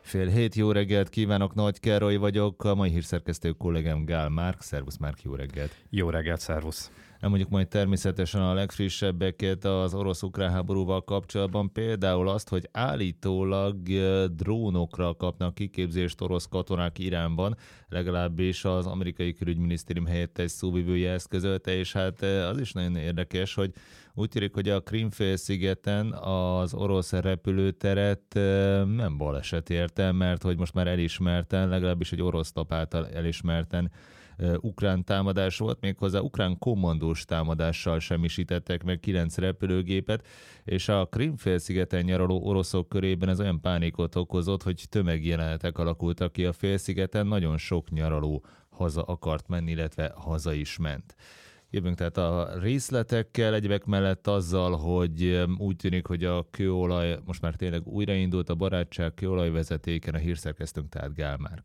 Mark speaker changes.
Speaker 1: 6:30, jó reggelt kívánok, Nagy Károly vagyok, a mai hírszerkesztő kollégám Gál Márk. Szervusz Márk, jó reggelt!
Speaker 2: Jó reggelt, szervusz!
Speaker 1: Mondjuk majd természetesen a legfrissebbeket az orosz-ukrán háborúval kapcsolatban, például azt, hogy állítólag drónokra kapnak kiképzést orosz katonák Iránban, legalábbis az amerikai külügyminisztérium helyettes szóvivője ezt közölte, és hát az is nagyon érdekes, hogy úgy tűnik, hogy a Krím-félszigeten az orosz repülőteret nem baleset érte, mert hogy most már elismerten, legalábbis egy orosz lap által elismerten ukrán támadás volt, méghozzá ukrán kommandós támadással semmisítettek meg 9 repülőgépet, és a Krím-félszigeten nyaraló oroszok körében ez olyan pánikot okozott, hogy tömegjelenetek alakultak ki a félszigeten, nagyon sok nyaraló haza akart menni, illetve haza is ment. Jövünk tehát a részletekkel, egyebek mellett azzal, hogy úgy tűnik, hogy a kőolaj most már tényleg újraindult, a barátság kőolajvezetéken, a hírszerkesztőnk tehát Gál Márk.